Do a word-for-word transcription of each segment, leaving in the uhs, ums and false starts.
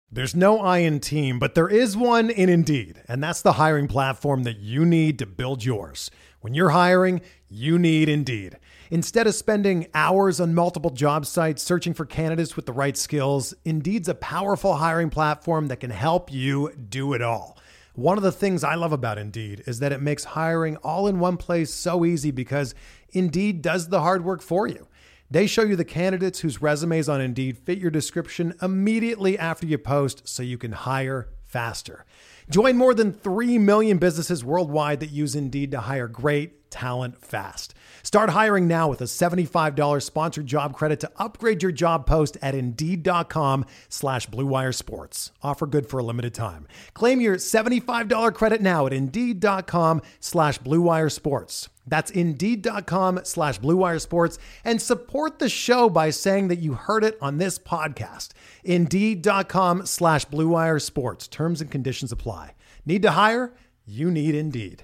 There's no I in team, but there is one in Indeed, and that's the hiring platform that you need to build yours. When you're hiring, you need Indeed. Instead of spending hours on multiple job sites searching for candidates with the right skills, Indeed's a powerful hiring platform that can help you do it all. One of the things I love about Indeed is that it makes hiring all in one place so easy because Indeed does the hard work for you. They show you the candidates whose resumes on Indeed fit your description immediately after you post so you can hire faster. Join more than three million businesses worldwide that use Indeed to hire great talent fast. Start hiring now with a seventy-five dollars sponsored job credit to upgrade your job post at Indeed.com slash Blue Wire Sports. Offer good for a limited time. Claim your seventy-five dollars credit now at Indeed.com slash Blue Wire Sports. That's Indeed.com slash Blue Wire Sports, and support the show by saying that you heard it on this podcast. Indeed.com slash Blue Wire Sports. Terms and conditions apply. Need to hire? You need Indeed.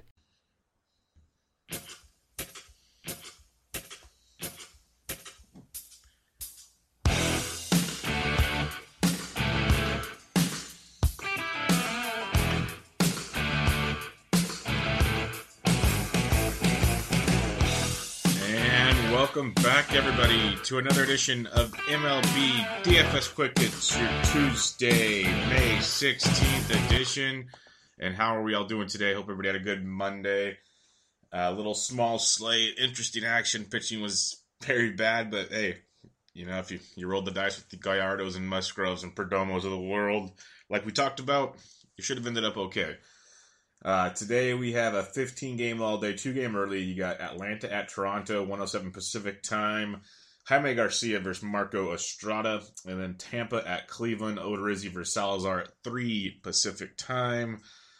Welcome back, everybody, to another edition of M L B D F S Quick. It's your Tuesday, May sixteenth edition. And how are we all doing today? Hope everybody had a good Monday. A uh, little small slate, interesting action. Pitching was very bad, but hey, you know, if you, you rolled the dice with the Gallardos and Musgroves and Perdomos of the world, like we talked about, you should have ended up okay. Uh, today we have a fifteen-game all-day, two-game early. You got Atlanta at Toronto, one oh seven Pacific time. Jaime Garcia versus Marco Estrada. And then Tampa at Cleveland, Odorizzi versus Salazar at three Pacific time.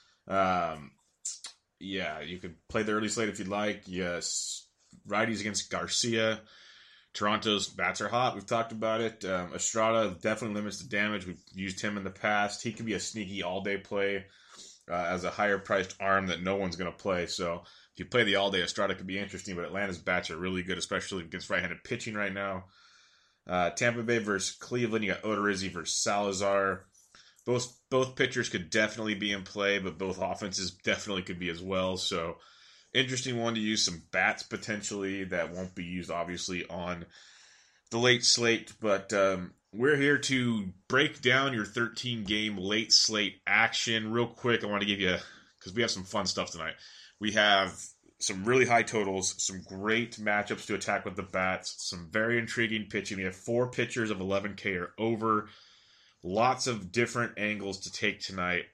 Um, yeah, you could play the early slate if you'd like. Yes, righties against Garcia. Toronto's bats are hot. We've talked about it. Um, Estrada definitely limits the damage. We've used him in the past. He can be a sneaky all-day play. Uh, as a higher-priced arm that no one's going to play. So if you play the all-day, Estrada could be interesting, but Atlanta's bats are really good, especially against right-handed pitching right now. Uh, Tampa Bay versus Cleveland, you got Odorizzi versus Salazar. Both both pitchers could definitely be in play, but both offenses definitely could be as well. So interesting one to use some bats potentially that won't be used, obviously, on the late slate, but um, we're here to break down your thirteen-game late slate action. Real quick, I want to give you, because we have some fun stuff tonight. We have some really high totals, some great matchups to attack with the bats, some very intriguing pitching. We have four pitchers of eleven K or over. Lots of different angles to take tonight.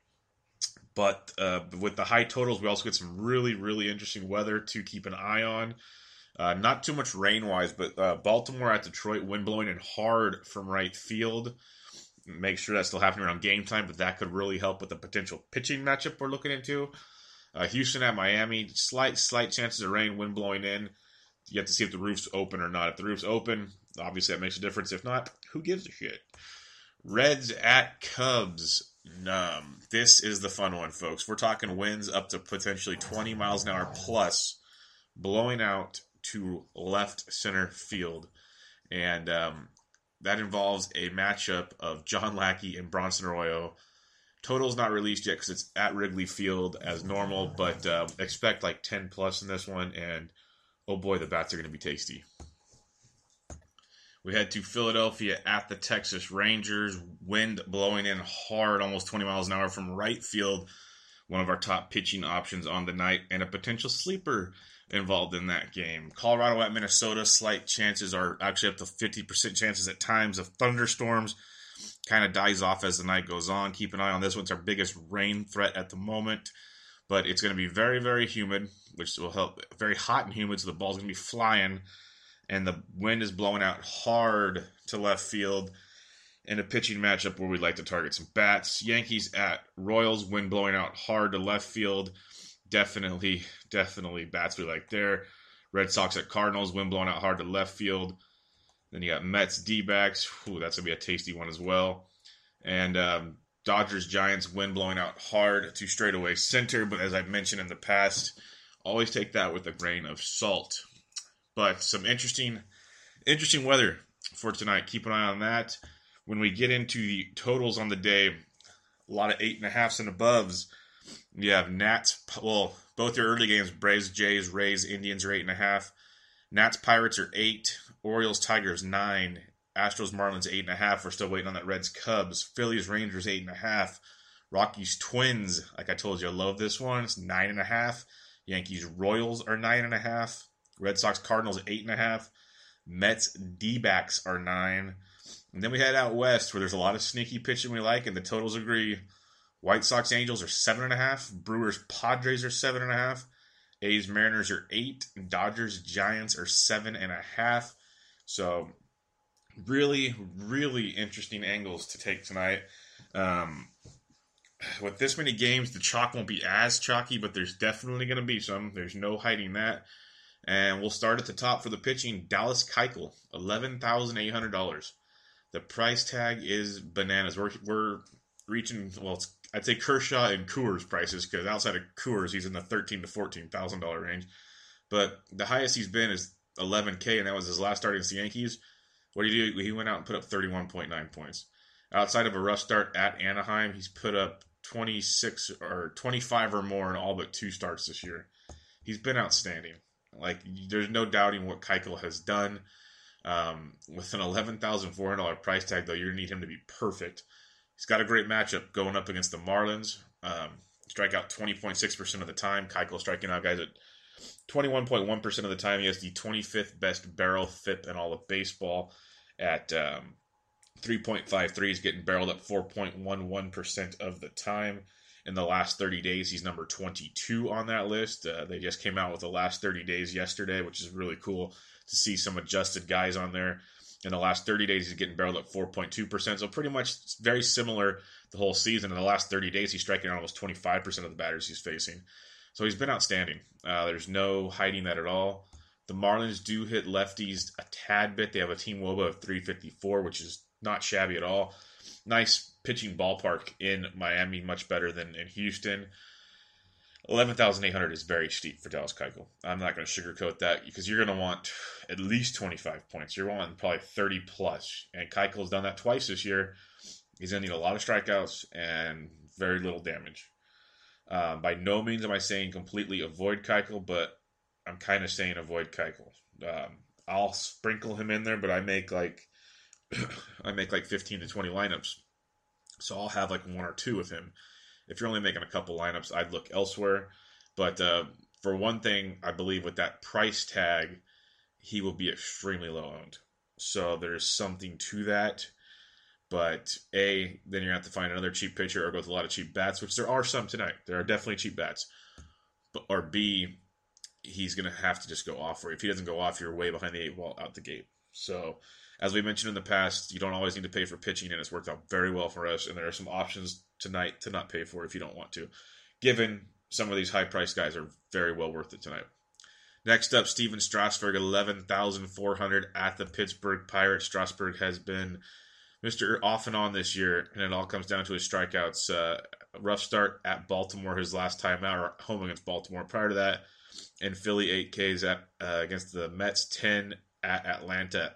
But uh, with the high totals, we also get some really, really interesting weather to keep an eye on. Uh, not too much rain-wise, but uh, Baltimore at Detroit, wind blowing in hard from right field. Make sure that's still happening around game time, but that could really help with the potential pitching matchup we're looking into. Uh, Houston at Miami, slight slight chances of rain, wind blowing in. You have to see if the roof's open or not. If the roof's open, obviously that makes a difference. If not, who gives a shit? Reds at Cubs. Um, this is the fun one, folks. We're talking winds up to potentially twenty miles an hour plus, blowing out to left center field. And um, that involves a matchup of John Lackey and Bronson Arroyo. Total's not released yet because it's at Wrigley Field as normal, but uh, expect like ten plus in this one, and oh boy, the bats are going to be tasty. We head to Philadelphia at the Texas Rangers. Wind blowing in hard, almost twenty miles an hour from right field. One of our top pitching options on the night, and a potential sleeper involved in that game. Colorado at Minnesota, slight chances are actually up to fifty percent chances at times of thunderstorms. Kind of dies off as the night goes on. Keep an eye on this one. It's our biggest rain threat at the moment. But it's going to be very, very humid, which will help. Very hot and humid, so the ball's going to be flying. And the wind is blowing out hard to left field in a pitching matchup where we'd like to target some bats. Yankees at Royals, wind blowing out hard to left field. Definitely, definitely bats we like there. Red Sox at Cardinals, wind blowing out hard to left field. Then you got Mets, D-backs. Ooh, that's going to be a tasty one as well. And um, Dodgers, Giants, wind blowing out hard to straightaway center. But as I've mentioned in the past, always take that with a grain of salt. But some interesting, interesting weather for tonight. Keep an eye on that. when we get into the totals on the day, a lot of eight and a halfs and aboves. You have Nats, well, both your early games, Braves, Jays, Rays, Indians are eight and a half. Nats, Pirates are eight. Orioles, Tigers, nine. Astros, Marlins, eight and a half. We're still waiting on that Reds, Cubs. Phillies, Rangers, eight and a half. Rockies, Twins, like I told you, I love this one. It's nine and a half. Yankees, Royals are nine and a half. Red Sox, Cardinals, eight and a half. Mets, D-backs are nine. And then we head out west where there's a lot of sneaky pitching we like, and the totals agree. White Sox, Angels are seven and a half. Brewers, Padres are seven and a half. A's, Mariners are eight. Dodgers, Giants are seven and a half. So really, really interesting angles to take tonight. Um, with this many games, the chalk won't be as chalky, but there's definitely going to be some. There's no hiding that. And we'll start at the top for the pitching. Dallas Keuchel, eleven thousand eight hundred dollars. The price tag is bananas. We're we're reaching, well, it's, I'd say Kershaw and Coors prices, because outside of Coors, he's in the thirteen to fourteen thousand dollar range. But the highest he's been is eleven K, and that was his last start against the Yankees. What did he do? He went out and put up thirty-one point nine points. Outside of a rough start at Anaheim, he's put up twenty-six or twenty-five or more in all but two starts this year. He's been outstanding. Like, there's no doubting what Keuchel has done. Um, with an eleven thousand four hundred dollars price tag, though, you need him to be perfect. He's got a great matchup going up against the Marlins. Um, strike out twenty point six percent of the time. Keuchel striking out guys at twenty-one point one percent of the time. He has the twenty-fifth best barrel F I P in all of baseball at um, three point five three. He's getting barreled at four point one one percent of the time. In the last thirty days, he's number twenty-two on that list. Uh, they just came out with the last thirty days yesterday, which is really cool to see some adjusted guys on there. In the last thirty days, he's getting barreled at four point two percent. So pretty much very similar the whole season. In the last thirty days, he's striking out almost twenty-five percent of the batters he's facing. So he's been outstanding. Uh, there's no hiding that at all. The Marlins do hit lefties a tad bit. They have a team W O B A of three fifty-four, which is not shabby at all. Nice pitching ballpark in Miami, much better than in Houston. eleven thousand eight hundred is very steep for Dallas Keuchel. I'm not going to sugarcoat that, because you're going to want at least twenty-five points. You're wanting probably thirty plus. And Keuchel's done that twice this year. He's going to need a lot of strikeouts and very little damage. Uh, by no means am I saying completely avoid Keuchel, but I'm kind of saying avoid Keuchel. Um, I'll sprinkle him in there, but I make like I make like fifteen to twenty lineups. So I'll have like one or two with him. If you're only making a couple lineups, I'd look elsewhere. But uh, for one thing, I believe with that price tag, he will be extremely low owned. So there's something to that. But A, then you're going to have to find another cheap pitcher or go with a lot of cheap bats, which there are some tonight. There are definitely cheap bats. But, or B, he's going to have to just go off. Or if he doesn't go off, you're way behind the eight ball out the gate. So, as we mentioned in the past, you don't always need to pay for pitching, and it's worked out very well for us. And there are some options tonight to not pay for if you don't want to, given some of these high-priced guys are very well worth it tonight. Next up, Steven Strasburg, eleven thousand four hundred dollars at the Pittsburgh Pirates. Strasburg has been Mister Off and On this year, and it all comes down to his strikeouts. Uh, rough start at Baltimore his last time out, or home against Baltimore. Prior to that, in Philly, eight Ks at uh, against the Mets, ten at Atlanta.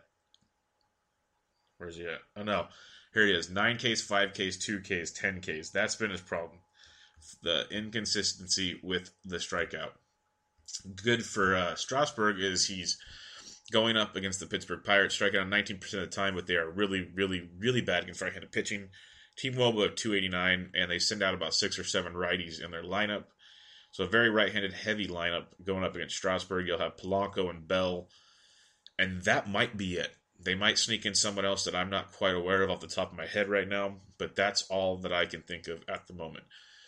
Where's he at? Oh, no. Here he is. nine Ks, five Ks, two Ks, ten Ks. That's been his problem. The inconsistency with the strikeout. Good for uh, Strasburg is he's going up against the Pittsburgh Pirates, striking out nineteen percent of the time, but they are really, really, really bad against right-handed pitching. Team W O B A of two eighty-nine, and they send out about six or seven righties in their lineup. So a very right-handed heavy lineup going up against Strasburg. You'll have Polanco and Bell, and that might be it. They might sneak in someone else that I'm not quite aware of off the top of my head right now, but that's all that I can think of at the moment.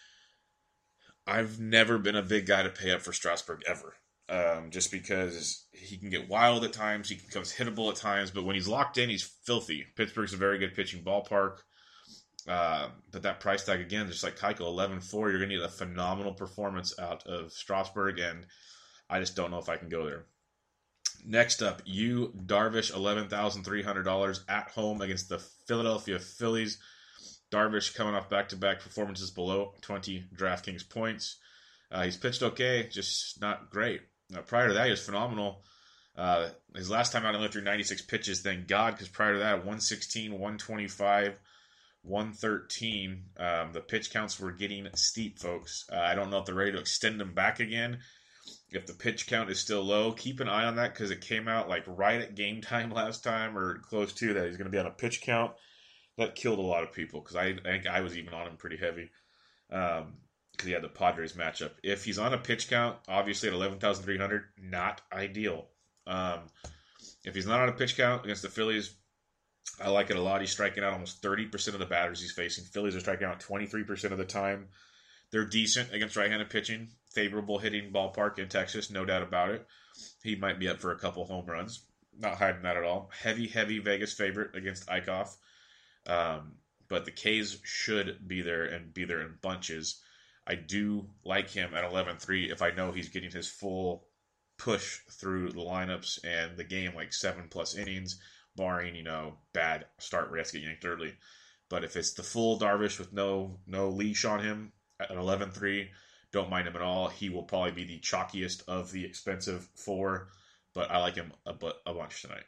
I've never been a big guy to pay up for Strasburg ever, um, just because he can get wild at times, he becomes hittable at times, but when he's locked in, he's filthy. Pittsburgh's a very good pitching ballpark, uh, but that price tag, again, just like Keuchel, eleven four, you're going to need a phenomenal performance out of Strasburg, and I just don't know if I can go there. Next up, Yu Darvish, eleven thousand three hundred dollars at home against the Philadelphia Phillies. Darvish coming off back-to-back performances below twenty DraftKings points. Uh, he's pitched okay, just not great. Uh, prior to that, he was phenomenal. Uh, his last time out, he only threw ninety-six pitches, thank God, because prior to that, one sixteen, one twenty-five, one thirteen. Um, the pitch counts were getting steep, folks. Uh, I don't know if they're ready to extend them back again. If the pitch count is still low, keep an eye on that because it came out like right at game time last time or close to that. He's going to be on a pitch count. That killed a lot of people because I, I think I was even on him pretty heavy because um, he had the Padres matchup. If he's on a pitch count, obviously at eleven thousand three hundred, not ideal. Um, if he's not on a pitch count against the Phillies, I like it a lot. He's striking out almost thirty percent of the batters he's facing. Phillies are striking out twenty-three percent of the time. They're decent against right-handed pitching. Favorable hitting ballpark in Texas, no doubt about it. He might be up for a couple home runs. Not hiding that at all. Heavy, heavy Vegas favorite against Eichhoff. Um, but the K's should be there and be there in bunches. I do like him at eleven three if I know he's getting his full push through the lineups and the game, like seven plus innings, barring, you know, bad start where he has to get yanked early. But if it's the full Darvish with no no leash on him at eleven three, don't mind him at all. He will probably be the chalkiest of the expensive four, but I like him a, a bunch tonight.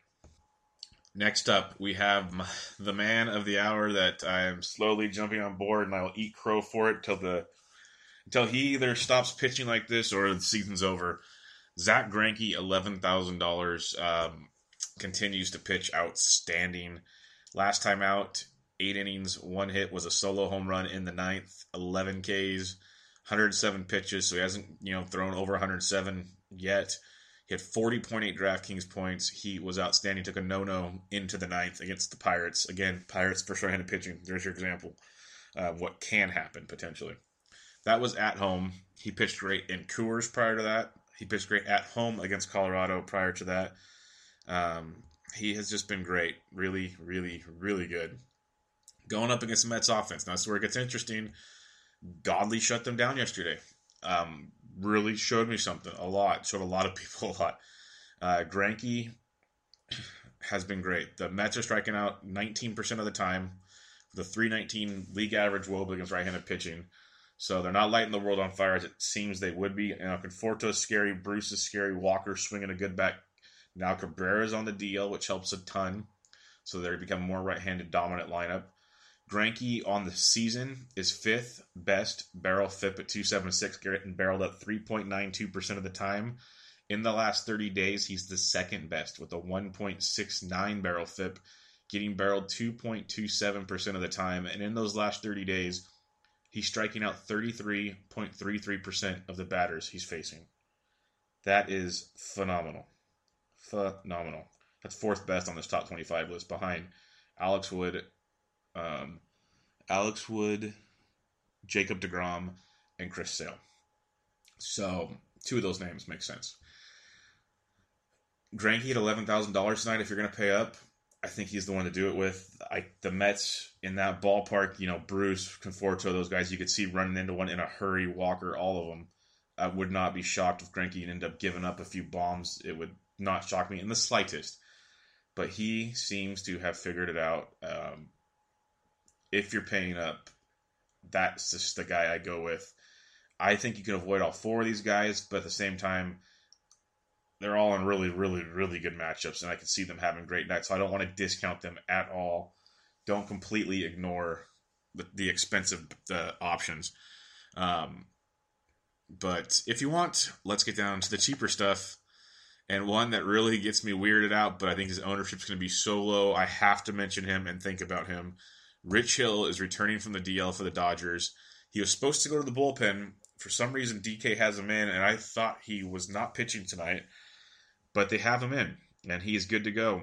Next up, we have the man of the hour that I am slowly jumping on board, and I will eat crow for it till the until he either stops pitching like this or the season's over. Zach Greinke, eleven thousand dollars, um, continues to pitch outstanding. Last time out, eight innings, one hit, was a solo home run in the ninth, eleven Ks, one hundred seven pitches, so he hasn't, you know, thrown over one hundred seven yet. He had forty point eight DraftKings points. He was outstanding. Took a no-no into the ninth against the Pirates. Again, Pirates for right-handed pitching. There's your example of what can happen potentially. That was at home. He pitched great in Coors prior to that. He pitched great at home against Colorado prior to that. Um, he has just been great. Really, really, really good. Going up against the Mets offense. Now, that's where it gets interesting. Godley shut them down yesterday. Um, really showed me something a lot. Showed a lot of people a lot. Uh, Greinke has been great. The Mets are striking out nineteen percent of the time. The three nineteen league average woba against right-handed pitching. So they're not lighting the world on fire as it seems they would be. You know, Conforto is scary. Bruce is scary. Walker swinging a good bat. Now Cabrera's on the D L, which helps a ton. So they become a more right-handed dominant lineup. Greinke on the season is fifth best barrel F I P at two seventy-six, getting barreled up three point nine two percent of the time. In the last thirty days, he's the second best with a one point six nine barrel F I P, getting barreled two point two seven percent of the time. And in those last thirty days, he's striking out thirty-three point three three percent of the batters he's facing. That is phenomenal. Phenomenal. That's fourth best on this top twenty-five list behind Alex Wood, Um, Alex Wood, Jacob deGrom, and Chris Sale. So, two of those names make sense. Greinke at eleven thousand dollars tonight, if you're going to pay up, I think he's the one to do it with. I, the Mets in that ballpark, you know, Bruce, Conforto, those guys, you could see running into one in a hurry, Walker, all of them. I would not be shocked if Greinke ended up giving up a few bombs. It would not shock me in the slightest. But he seems to have figured it out. Um, If you're paying up, that's just the guy I go with. I think you can avoid all four of these guys, but at the same time, they're all in really, really, really good matchups, and I can see them having great nights, so I don't want to discount them at all. Don't completely ignore the, the expensive the options. Um, but if you want, let's get down to the cheaper stuff. And one that really gets me weirded out, but I think his ownership's going to be so low, I have to mention him and think about him. Rich Hill is returning from the D L for the Dodgers. He was supposed to go to the bullpen. For some reason, D K has him in, and I thought he was not pitching tonight. But they have him in, and he is good to go.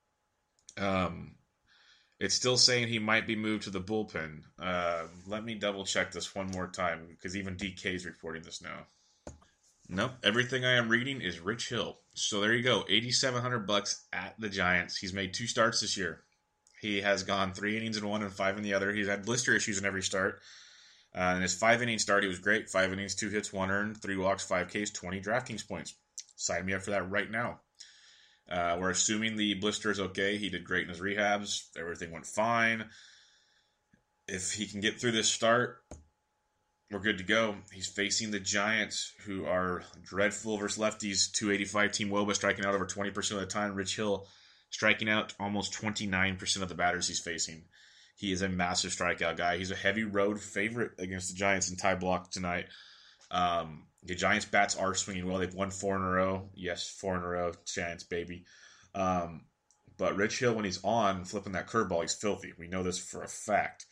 Um, it's still saying he might be moved to the bullpen. Uh, let me double-check this one more time, because even D K is reporting this now. Nope, everything I am reading is Rich Hill. So there you go, eighty-seven hundred bucks at the Giants. He's made two starts this year. He has gone three innings in one and five in the other. He's had blister issues in every start. Uh, in his five-inning start, he was great. Five innings, two hits, one earned, three walks, five Ks, twenty DraftKings points. Sign me up for that right now. Uh, we're assuming the blister is okay. He did great in his rehabs. Everything went fine. If he can get through this start, we're good to go. He's facing the Giants, who are dreadful versus lefties. two eighty-five Team Woba striking out over twenty percent of the time. Rich Hill striking out almost twenty-nine percent of the batters he's facing. He is a massive strikeout guy. He's a heavy road favorite against the Giants in tie block tonight. Um, the Giants' bats are swinging well. They've won four in a row. Yes, four in a row. Giants, baby. Um, but Rich Hill, when he's on, flipping that curveball, he's filthy. We know this for a fact.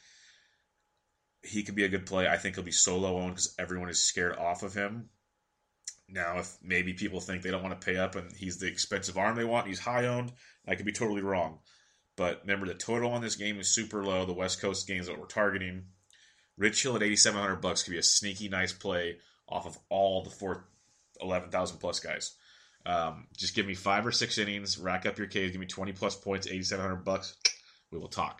He could be a good play. I think he'll be solo owned because everyone is scared off of him. Now, if maybe people think they don't want to pay up and he's the expensive arm they want, he's high owned, I could be totally wrong. But remember, the total on this game is super low. The West Coast games that we're targeting. Rich Hill at eighty-seven hundred bucks could be a sneaky nice play off of all the four eleven thousand plus guys. Um, just give me five or six innings, rack up your Ks, give me twenty plus points, eighty-seven hundred bucks. We will talk.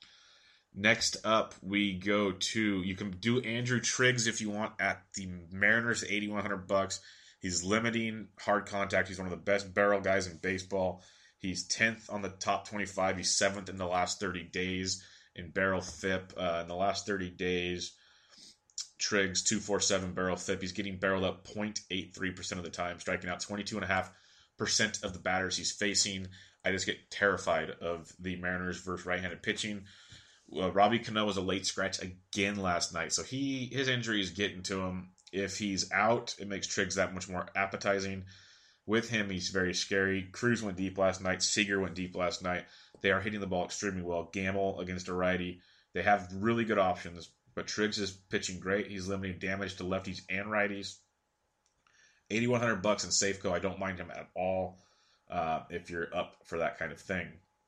Next up, we go to, you can do Andrew Triggs if you want at the Mariners, eighty-one hundred bucks. He's limiting hard contact. He's one of the best barrel guys in baseball. He's tenth on the top twenty-five. He's seventh in the last thirty days in barrel F I P. Uh, in the last thirty days, Triggs, two forty-seven barrel F I P. He's getting barreled up zero point eight three percent of the time, striking out twenty-two point five percent of the batters he's facing. I just get terrified of the Mariners versus right-handed pitching. Uh, Robbie Cano was a late scratch again last night, so he his injury is getting to him. If he's out, it makes Triggs that much more appetizing. With him, he's very scary. Cruz went deep last night. Seager went deep last night. They are hitting the ball extremely well. Gamble against a righty. They have really good options, but Triggs is pitching great. He's limiting damage to lefties and righties. eighty-one hundred bucks in Safeco. I don't mind him at all uh, if you're up for that kind of thing.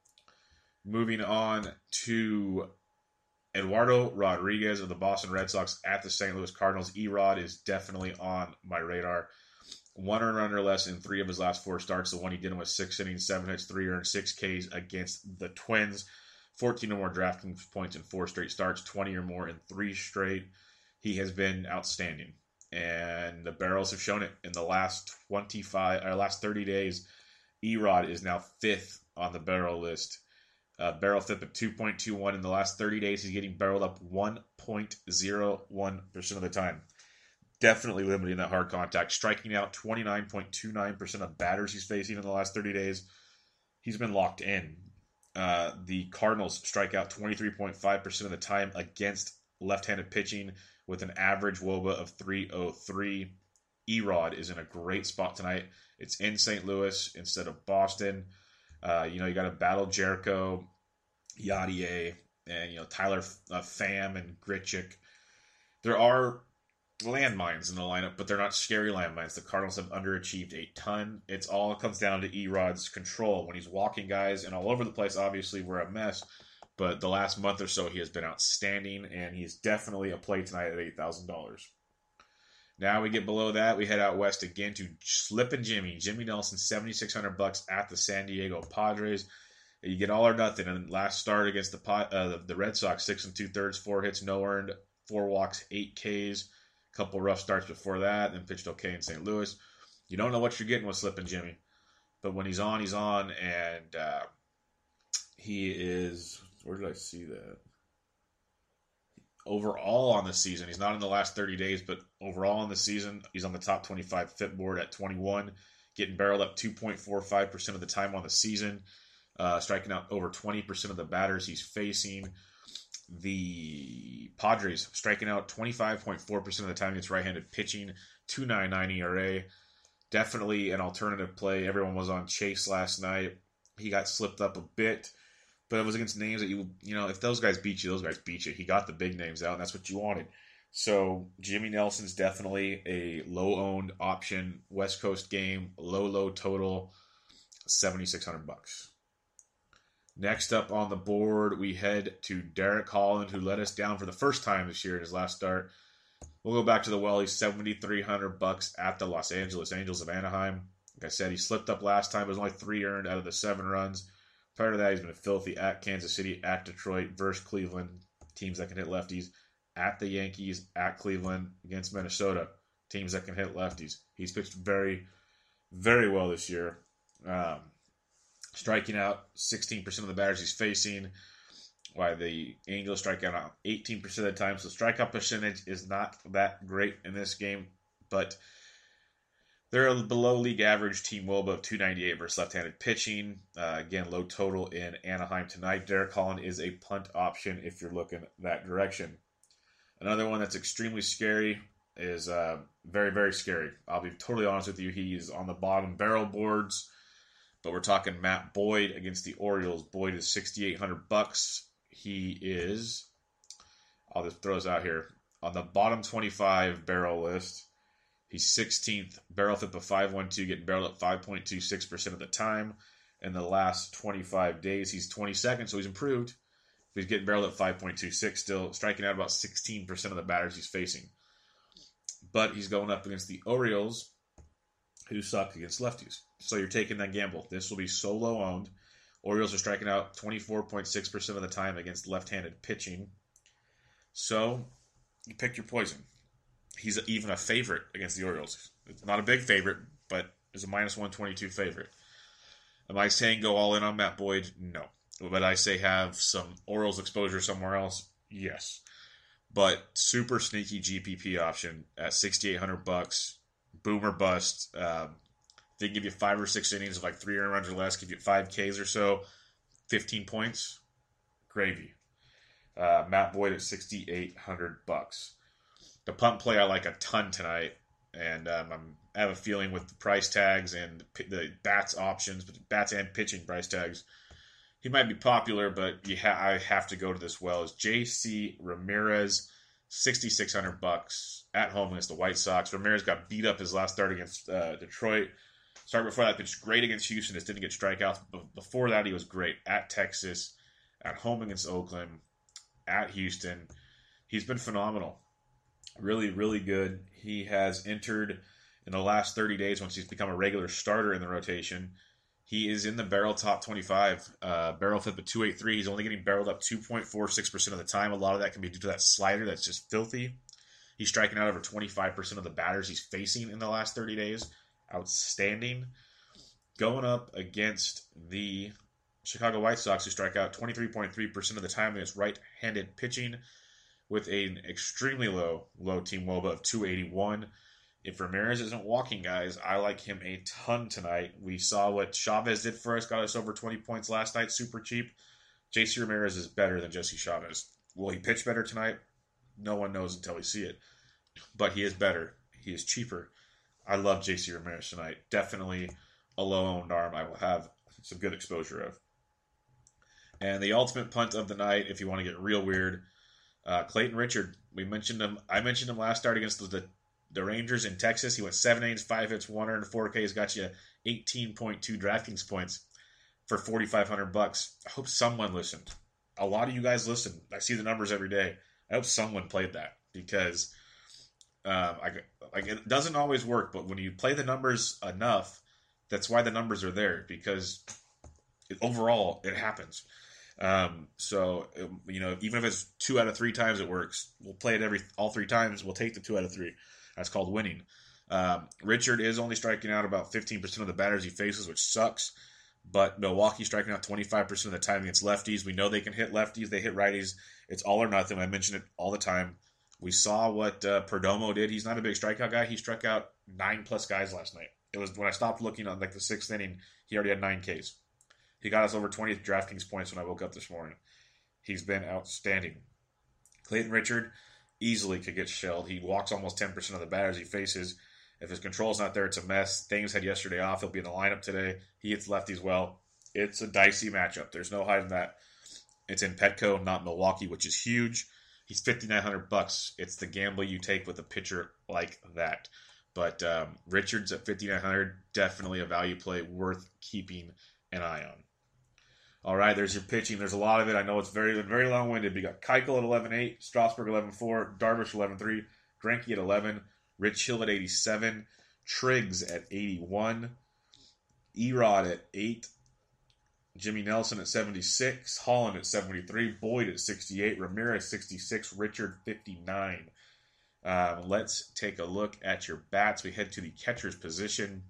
Moving on to Eduardo Rodriguez of the Boston Red Sox at the Saint Louis Cardinals. E-Rod is definitely on my radar. One earned run or less in three of his last four starts. The one he did was six innings, seven hits, three earned, six Ks against the Twins. fourteen or more drafting points in four straight starts, twenty or more in three straight. He has been outstanding. And the barrels have shown it. In the last twenty-five or last thirty days, E-Rod is now fifth on the barrel list. Uh, barrel F I P at two point two one. In the last thirty days, he's getting barreled up one point zero one percent of the time. Definitely limiting that hard contact. Striking out twenty-nine point two nine percent of batters he's facing in the last thirty days. He's been locked in. Uh, the Cardinals strike out twenty-three point five percent of the time against left-handed pitching with an average W O B A of three oh three. E-Rod is in a great spot tonight. It's in Saint Louis instead of Boston. Uh, you know, you got to battle Jericho, Yadier, and, you know, Tyler uh, Pham and Grichuk. There are landmines in the lineup, but they're not scary landmines. The Cardinals have underachieved a ton. It's all comes down to E-Rod's control. When he's walking guys and all over the place, obviously we're a mess. But the last month or so, he has been outstanding, and he's definitely a play tonight at eight thousand dollars. Now we get below that. We head out west again to Slippin' Jimmy. Jimmy Nelson, seventy-six hundred bucks at the San Diego Padres. You get all or nothing. And last start against the uh, the Red Sox, six and two thirds, four hits, no earned, four walks, eight Ks. A couple rough starts before that, then pitched okay in Saint Louis. You don't know what you're getting with Slippin' Jimmy. But when he's on, he's on. And uh, he is, where did I see that? Overall on the season, he's not in the last thirty days, but overall on the season, he's on the top twenty-five F I P board at twenty-one, getting barreled up two point four five percent of the time on the season, uh, striking out over twenty percent of the batters he's facing. The Padres striking out twenty-five point four percent of the time against right-handed pitching, two point nine nine E R A. Definitely an alternative play. Everyone was on Chase last night. He got slipped up a bit. But it was against names that you, you know, if those guys beat you, those guys beat you. He got the big names out, and that's what you wanted. So Jimmy Nelson's definitely a low-owned option. West Coast game, low, low total, seventy-six hundred bucks. Next up on the board, we head to Derek Holland, who let us down for the first time this year in his last start. We'll go back to the well. He's seventy-three hundred bucks at the Los Angeles Angels of Anaheim. Like I said, he slipped up last time. It was only three earned out of the seven runs. Prior to that, he's been filthy at Kansas City, at Detroit, versus Cleveland, teams that can hit lefties, at the Yankees, at Cleveland, against Minnesota, teams that can hit lefties. He's pitched very, very well this year, um, striking out sixteen percent of the batters he's facing. why the Angels strike out eighteen percent of the time. So strikeout percentage is not that great in this game, but they're a below league average team W O B A of two ninety-eight versus left-handed pitching. Uh, again, low total in Anaheim tonight. Derek Holland is a punt option if you're looking that direction. Another one that's extremely scary is uh, very, very scary. I'll be totally honest with you. He's on the bottom barrel boards, but we're talking Matt Boyd against the Orioles. Boyd is sixty-eight hundred bucks. He is, I'll just throw this out here, on the bottom twenty-five barrel list. He's sixteenth, barrel flip of five one two, getting barreled at five point two six percent of the time. In the last twenty-five days, he's twenty-second, so he's improved. He's getting barreled at five point two six, still striking out about sixteen percent of the batters he's facing. But he's going up against the Orioles, who suck against lefties. So you're taking that gamble. This will be solo owned. Orioles are striking out twenty-four point six percent of the time against left-handed pitching. So you pick your poison. He's even a favorite against the Orioles. It's not a big favorite, but is a minus one twenty-two favorite. Am I saying go all in on Matt Boyd? No. But I say have some Orioles exposure somewhere else? Yes. But super sneaky G P P option at sixty-eight hundred bucks. Boomer bust. Um, they give you five or six innings of like three earned runs or less, give you five Ks or so, fifteen points. Gravy. Uh, Matt Boyd at sixty-eight hundred bucks. The punt play I like a ton tonight, and um, I'm, I have a feeling with the price tags and the bats options, but bats and pitching price tags, he might be popular, but you ha- I have to go to this well. Is J C Ramirez, sixty-six hundred bucks at home against the White Sox. Ramirez got beat up his last start against uh, Detroit. Start before that, pitched great against Houston. Just didn't get strikeouts. But before that, he was great at Texas, at home against Oakland, at Houston. He's been phenomenal. Really, really good. He has entered in the last thirty days, once he's become a regular starter in the rotation. He is in the barrel top twenty-five. Uh, barrel flip at two eighty-three. He's only getting barreled up two point four six percent of the time. A lot of that can be due to that slider that's just filthy. He's striking out over twenty-five percent of the batters he's facing in the last thirty days. Outstanding. Going up against the Chicago White Sox, who strike out twenty-three point three percent of the time against right-handed pitching, with an extremely low, low team W O B A of two eighty-one. If Ramirez isn't walking, guys, I like him a ton tonight. We saw what Chavez did for us, got us over twenty points last night, super cheap. J C Ramirez is better than Jesse Chavez. Will he pitch better tonight? No one knows until we see it. But he is better. He is cheaper. I love J C Ramirez tonight. Definitely a low-owned arm I will have some good exposure of. And the ultimate punt of the night, if you want to get real weird, Uh, Clayton Richard, we mentioned him. I mentioned him last start against the, the the Rangers in Texas. He went seven innings, five hits, one hundred four Ks, got you eighteen point two DraftKings points for forty-five hundred bucks. I hope someone listened. A lot of you guys listen. I see the numbers every day. I hope someone played that because um, I like it doesn't always work, but when you play the numbers enough, that's why the numbers are there, because it, overall it happens. Um, so, you know, even if it's two out of three times it works, we'll play it every all three times. We'll take the two out of three. That's called winning. Um, Richard is only striking out about fifteen percent of the batters he faces, which sucks. But Milwaukee's striking out twenty-five percent of the time against lefties. We know they can hit lefties. They hit righties. It's all or nothing. I mention it all the time. We saw what uh, Perdomo did. He's not a big strikeout guy. He struck out nine-plus guys last night. It was when I stopped looking on like the sixth inning, he already had nine Ks. He got us over twenty DraftKings points when I woke up this morning. He's been outstanding. Clayton Richard easily could get shelled. He walks almost ten percent of the batters he faces. If his control's not there, it's a mess. Thames had yesterday off. He'll be in the lineup today. He hits lefties well. It's a dicey matchup. There's no hiding that. It's in Petco, not Milwaukee, which is huge. He's fifty-nine hundred bucks. It's the gamble you take with a pitcher like that. But um, Richards at fifty-nine hundred, definitely a value play worth keeping an eye on. All right, there's your pitching. There's a lot of it. I know it's very very long-winded. We got Keuchel at eleven eight, Strasburg eleven four, Darvish eleven three, Greinke at eleven, Rich Hill at eighty-seven, Triggs at eighty-one, Erod at eight, Jimmy Nelson at seventy-six, Holland at seventy-three, Boyd at sixty-eight, Ramirez sixty-six, Richard fifty-nine. Um, let's take a look at your bats. We head to the catcher's position,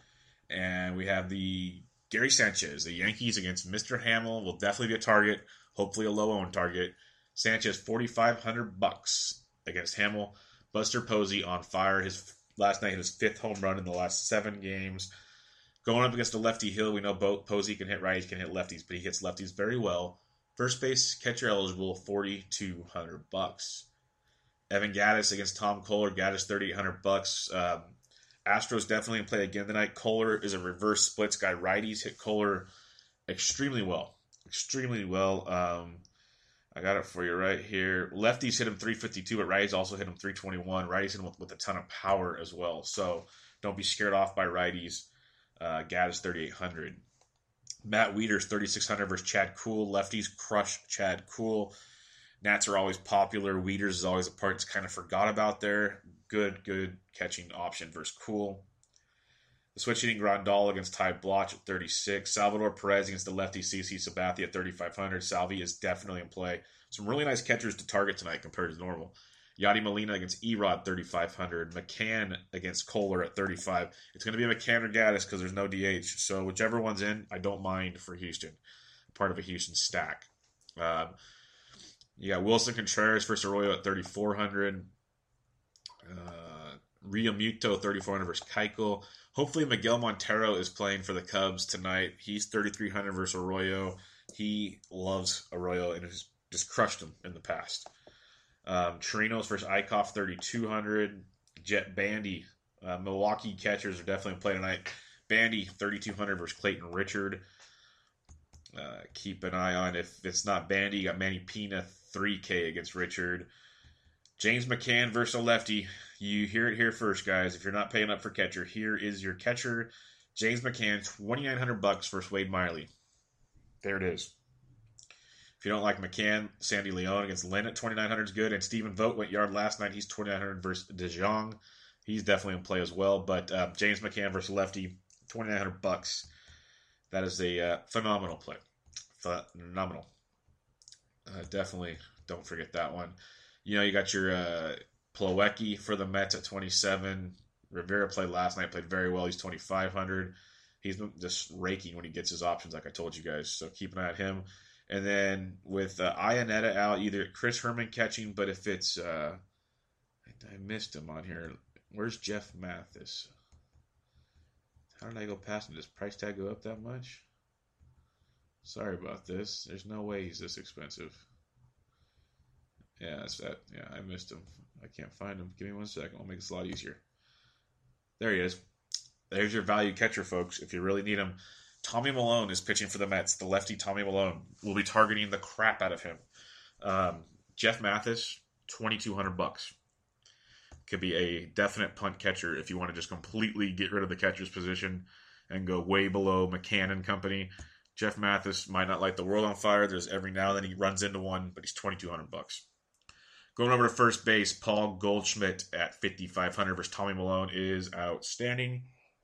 and we have the Gary Sanchez, the Yankees against Mister Hamill, will definitely be a target. hopefully a low own target. Sanchez, forty-five hundred bucks against Hamill. Buster Posey on fire. His last night hit his fifth home run in the last seven games. Going up against a lefty Hill, we know both Posey can hit righties, can hit lefties, but he hits lefties very well. First base catcher eligible, forty-two hundred bucks. Evan Gattis against Tom Kohler. Gattis, thirty-eight hundred bucks. Um, Astros definitely in play again tonight. Kohler is a reverse splits guy. Righties hit Kohler extremely well. Extremely well. Um, I got it for you right here. Lefties hit him three fifty-two, but righties also hit him three twenty-one. Righties hit him with, with a ton of power as well. So don't be scared off by righties. Uh, Gattis, thirty-eight hundred. Matt Wieters, thirty-six hundred versus Chad Kuhl. Lefties crush Chad Kuhl. Nats are always popular. Wieters is always a part that's kind of forgot about there. Good, good catching option versus Kuhl. The switch hitting Grandal against Ty Bloch at thirty-six. Salvador Perez against the lefty C C Sabathia at thirty-five hundred. Salvi is definitely in play. Some really nice catchers to target tonight compared to normal. Yadi Molina against Erod, thirty-five hundred. McCann against Kohler at thirty-five. It's going to be a McCann or Gattis because there's no D H. So whichever one's in, I don't mind for Houston. Part of a Houston stack. Um, you got Wilson Contreras versus Arroyo at thirty-four hundred. Uh, Rio Muto, thirty-four hundred versus Keuchel. Hopefully Miguel Montero is playing for the Cubs tonight. He's thirty-three hundred versus Arroyo. He loves Arroyo and has just crushed him in the past. Um, Chirinos versus Eichhoff, thirty-two hundred. Jet Bandy. Uh, Milwaukee catchers are definitely in play tonight. Bandy, thirty-two hundred versus Clayton Richard. Uh, keep an eye on, if it's not Bandy, you got Manny Pina, three K against Richard. James McCann versus a lefty. You hear it here first, guys. If you're not paying up for catcher, here is your catcher. James McCann, twenty-nine hundred bucks versus Wade Miley. There it is. If you don't like McCann, Sandy Leon against Lynn at twenty-nine hundred is good. And Stephen Vogt went yard last night. He's twenty-nine hundred versus DeJong. He's definitely in play as well. But uh, James McCann versus lefty, twenty-nine hundred bucks. That is a uh, phenomenal play. Phenomenal. Uh, definitely don't forget that one. You know, you got your uh, Plawecki for the Mets at twenty-seven. Rivera played last night, played very well. He's twenty-five hundred. He's been just raking when he gets his options, like I told you guys. So keep an eye on him. And then with uh, Iannetta out, either Chris Herman catching, but if it's, uh, I, I missed him on here. Where's Jeff Mathis? How did I go past him? Does price tag go up that much? Sorry about this. There's no way he's this expensive. Yeah, that's that. Yeah, I missed him. I can't find him. Give me one second. I'll make this a lot easier. There he is. There's your value catcher, folks, if you really need him. Tommy Milone is pitching for the Mets. The lefty Tommy Milone will be targeting the crap out of him. Um, Jeff Mathis, twenty-two hundred bucks. Could be a definite punt catcher if you want to just completely get rid of the catcher's position and go way below McCann and company. Jeff Mathis might not light the world on fire. There's every now and then he runs into one, but he's twenty-two hundred bucks. Going over to first base, Paul Goldschmidt at fifty-five hundred versus Tommy Milone is outstanding.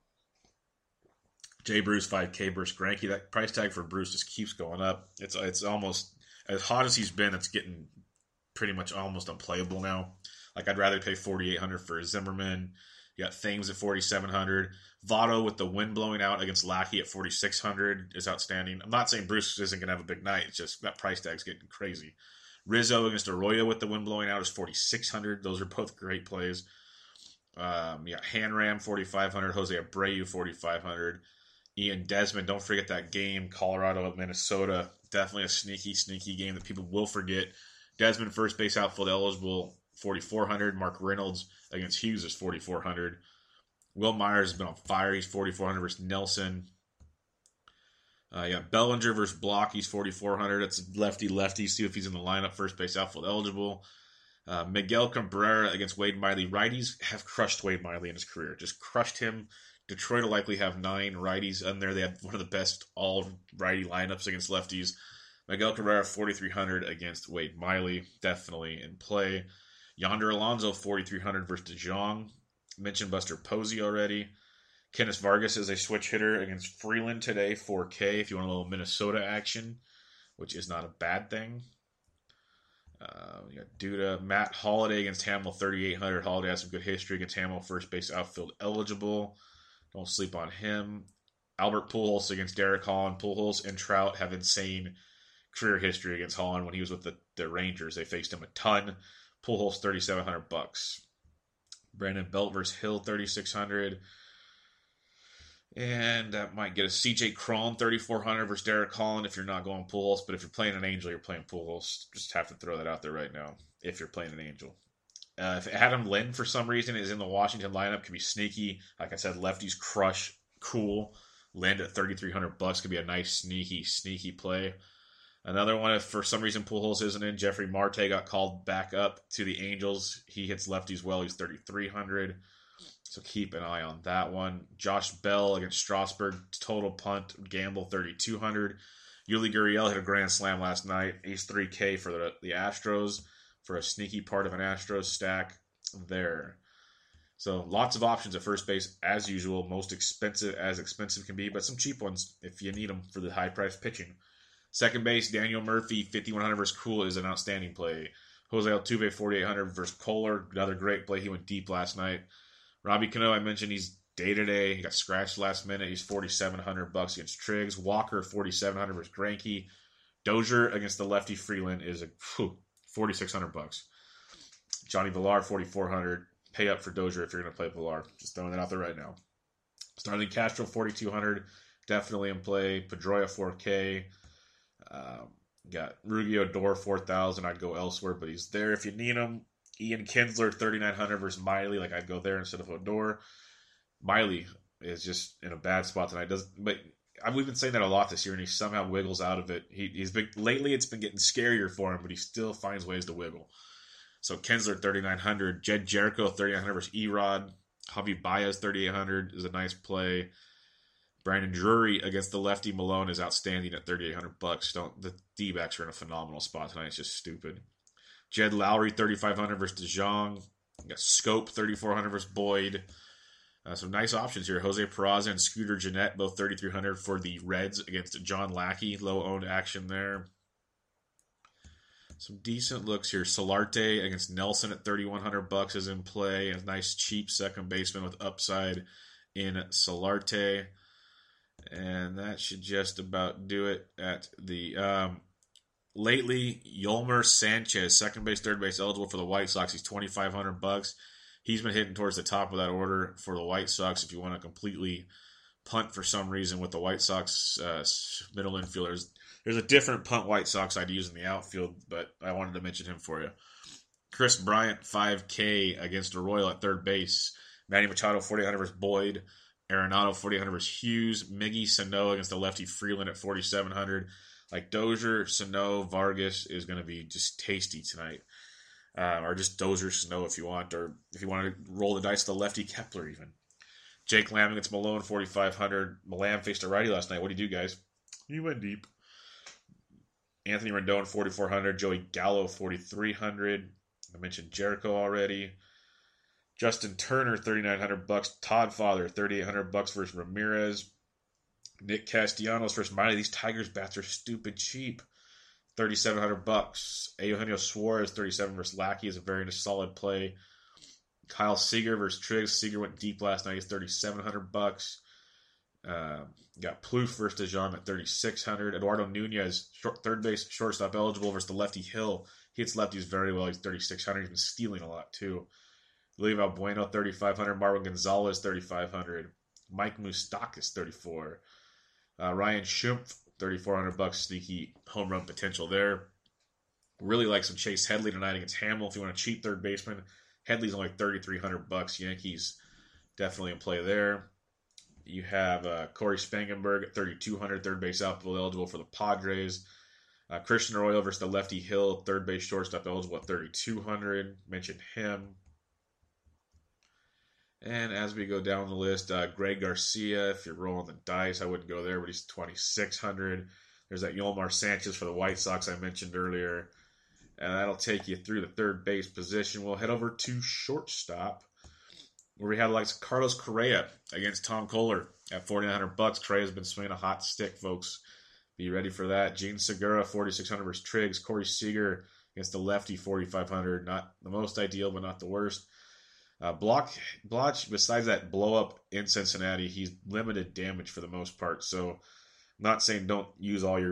Jay Bruce, five K versus Greinke. That price tag for Bruce just keeps going up. It's it's almost, as hot as he's been, it's getting pretty much almost unplayable now. Like, I'd rather pay forty-eight hundred for Zimmerman. You got Thames at forty-seven hundred. Votto with the wind blowing out against Lackey at forty-six hundred is outstanding. I'm not saying Bruce isn't going to have a big night. It's just that price tag's getting crazy. Rizzo against Arroyo with the wind blowing out is forty-six hundred. Those are both great plays. Um, yeah, Hanram, forty-five hundred. Jose Abreu, forty-five hundred. Ian Desmond, don't forget that game, Colorado at Minnesota. Definitely a sneaky, sneaky game that people will forget. Desmond, first base outfield eligible, forty-four hundred. Mark Reynolds against Hughes is forty-four hundred. Will Myers has been on fire. He's forty-four hundred versus Nelson. Uh, you got Bellinger versus Block. He's forty-four hundred. That's lefty-lefty. See if he's in the lineup. First base outfield eligible. Uh, Miguel Cabrera against Wade Miley. Righties have crushed Wade Miley in his career. Just crushed him. Detroit will likely have nine righties in there. They have one of the best all-righty lineups against lefties. Miguel Cabrera, forty-three hundred against Wade Miley. Definitely in play. Yonder Alonso, forty-three hundred versus DeJong. Mentioned Buster Posey already. Kenneth Vargas is a switch hitter against Freeland today, four K, if you want a little Minnesota action, which is not a bad thing. Uh, we got Duda. Matt Holliday against Hamill, thirty-eight hundred. Holliday has some good history against Hamill, first base outfield eligible. Don't sleep on him. Albert Pujols against Derek Hall. And Pujols and Trout have insane career history against Holland when he was with the, the Rangers. They faced him a ton. Pujols thirty-seven hundred bucks. Brandon Belt versus Hill thirty-six hundred. And that might get a C J Cron thirty-four hundred versus Derek Holland if you're not going Pujols. But if you're playing an Angel, you're playing Pujols. Just have to throw that out there right now if you're playing an Angel. Uh, if Adam Lind, for some reason, is in the Washington lineup, could be sneaky. Like I said, lefties crush, cool. Lind at thirty-three hundred bucks could be a nice, sneaky, sneaky play. Another one, if for some reason Pujols isn't in, Jeffrey Marte got called back up to the Angels. He hits lefties well. He's thirty-three hundred. So keep an eye on that one. Josh Bell against Strasburg, total punt, gamble thirty-two hundred. Yuli Gurriel hit a grand slam last night. He's three K for the, the Astros, for a sneaky part of an Astros stack there. So lots of options at first base, as usual. Most expensive as expensive can be, but some cheap ones if you need them for the high-priced pitching. Second base, Daniel Murphy, fifty-one hundred versus Cool is an outstanding play. Jose Altuve, forty-eight hundred versus Kohler, another great play. He went deep last night. Robbie Cano, I mentioned he's day-to-day. He got scratched last minute. He's forty-seven hundred bucks against Triggs. Walker, forty-seven hundred versus Greinke. Dozier against the lefty Freeland is a whew, forty-six hundred bucks. Johnny Villar, forty-four hundred. Pay up for Dozier if you're going to play Villar. Just throwing that out there right now. Starling Castro, forty-two hundred. Definitely in play. Pedroia, four K. Um, got Rugi Odor, four thousand. I'd go elsewhere, but he's there if you need him. Ian Kinsler, thirty-nine hundred versus Miley. Like, I'd go there instead of Odor. Miley is just in a bad spot tonight. Does But we've been saying that a lot this year, and he somehow wiggles out of it. He, he's been lately. It's been getting scarier for him, but he still finds ways to wiggle. So Kinsler, thirty-nine hundred. Jed Jericho, thirty-nine hundred versus Erod. Javi Baez, thirty-eight hundred is a nice play. Brandon Drury against the lefty Malone is outstanding at thirty-eight hundred bucks. Don't the D-backs are in a phenomenal spot tonight. It's just stupid. Jed Lowry, thirty-five hundred versus DeJong. You got Scope, thirty-four hundred versus Boyd. Uh, some nice options here. Jose Peraza and Scooter Gennett, both thirty-three hundred for the Reds against John Lackey. Low-owned action there. Some decent looks here. Solarte against Nelson at thirty-one hundred bucks is in play. A nice cheap second baseman with upside in Solarte. And that should just about do it at the... Um, lately, Yolmer Sanchez, second base, third base, eligible for the White Sox. He's twenty-five hundred bucks. He's been hitting towards the top of that order for the White Sox if you want to completely punt for some reason with the White Sox uh, middle infielders. There's a different punt White Sox I'd use in the outfield, but I wanted to mention him for you. Chris Bryant, five K against Arroyo at third base. Manny Machado, forty-eight hundred versus Boyd. Arenado, forty-eight hundred versus Hughes. Miggy Sano against the lefty Freeland at forty-seven hundred. Like Dozier, Sano, Vargas is going to be just tasty tonight. Uh, or just Dozier, Sano if you want. Or if you want to roll the dice, the lefty Kepler even. Jake Lamb against Malone, forty-five hundred. Lamb faced a righty last night. What do you do, guys? He went deep. Anthony Rendon, forty-four hundred. Joey Gallo, forty-three hundred. I mentioned Jericho already. Justin Turner, thirty-nine hundred bucks. Todd Father, thirty-eight hundred bucks versus Ramirez. Nick Castellanos versus Miley. These Tigers bats are stupid cheap. thirty-seven hundred bucks. Eugenio Suarez, thirty-seven versus Lackey is a very solid play. Kyle Seager versus Triggs. Seager went deep last night. He's thirty-seven hundred bucks. Uh, got Plouffe versus DeJong at thirty-six hundred. Eduardo Nunez, short, third base, shortstop eligible versus the lefty Hill. He hits lefties very well. He's thirty-six hundred. He's been stealing a lot too. Luis Valbuena, thirty-five hundred. Marwin Gonzalez, thirty-five hundred. Mike Moustakas, thirty-four. Uh, Ryan Schimpf, thirty-four hundred bucks. Sneaky home run potential there. Really like some Chase Headley tonight against Hamill. If you want a cheap third baseman, Headley's only thirty-three hundred bucks. Yankees definitely in play there. You have uh, Corey Spangenberg at thirty-two hundred, third base outfield eligible for the Padres. Uh, Christian Arroyo versus the lefty Hill, third base shortstop eligible at thirty-two hundred. Mentioned him. And as we go down the list, uh, Greg Garcia, if you're rolling the dice, I wouldn't go there, but he's twenty-six hundred. There's that Yolmar Sanchez for the White Sox I mentioned earlier. And that'll take you through the third base position. We'll head over to shortstop, where we had like Carlos Correa against Tom Kohler at forty-nine hundred bucks. Correa's been swinging a hot stick, folks. Be ready for that. Gene Segura, forty-six hundred versus Triggs. Corey Seager against the lefty, forty-five hundred. Not the most ideal, but not the worst. Uh, Block, Bloch, besides that blow up in Cincinnati, he's limited damage for the most part. So I'm not saying don't use all your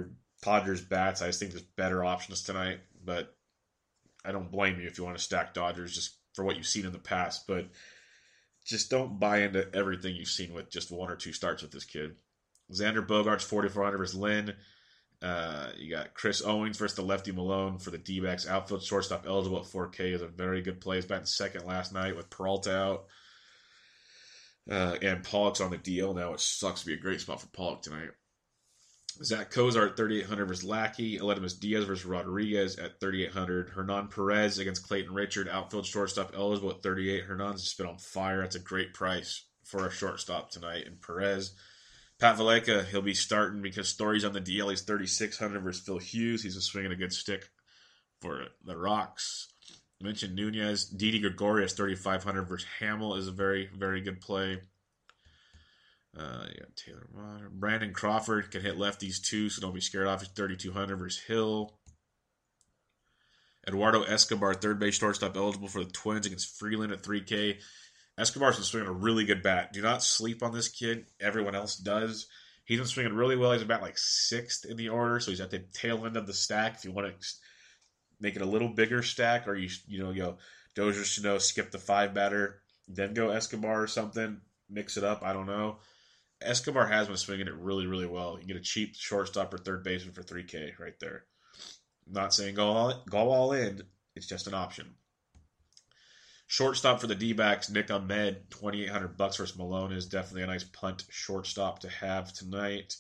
Padres bats, I just think there's better options tonight, but I don't blame you if you want to stack Dodgers just for what you've seen in the past, but just don't buy into everything you've seen with just one or two starts with this kid. Xander Bogaerts, forty-four hundred versus Lynn. Uh, you got Chris Owings versus the lefty Malone for the D-backs. Outfield shortstop eligible at four K is a very good play. He's batting second last night with Peralta out. Uh, and Pollock's on the D L now, which sucks to be a great spot for Pollock tonight. Zach Kozar at thirty-eight hundred versus Lackey. Aledmus Diaz versus Rodriguez at thirty-eight hundred. Hernan Perez against Clayton Richard. Outfield shortstop eligible at thirty-eight. Hernan's just been on fire. That's a great price for a shortstop tonight. And Perez. Pat Valleca, he'll be starting because Story's on the D L. He's thirty-six hundred versus Phil Hughes. He's just swinging a good stick for the Rocks. I mentioned Nunez. Didi Gregorius, thirty-five hundred versus Hamill is a very, very good play. Uh, you got Taylor Motter. Brandon Crawford can hit lefties too, so don't be scared off. He's thirty-two hundred versus Hill. Eduardo Escobar, third base shortstop eligible for the Twins against Freeland at three K. Escobar's been swinging a really good bat. Do not sleep on this kid. Everyone else does. He's been swinging really well. He's about like sixth in the order, so he's at the tail end of the stack. If you want to make it a little bigger stack, or you you know you go Dozier, Sano, skip the five batter, then go Escobar or something, mix it up. I don't know. Escobar has been swinging it really, really well. You can get a cheap shortstop or third baseman for three K right there. I'm not saying go all, go all in. It's just an option. Shortstop for the D-backs, Nick Ahmed, twenty-eight hundred bucks versus Malone is definitely a nice punt shortstop to have tonight.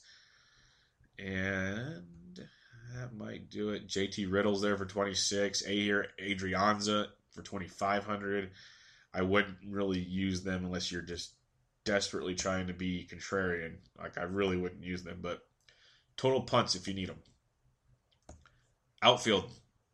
And that might do it. J T Riddle's there for twenty-six. Ahir Adrianza for twenty-five hundred. I wouldn't really use them unless you're just desperately trying to be contrarian. Like, I really wouldn't use them, but total punts if you need them. Outfield.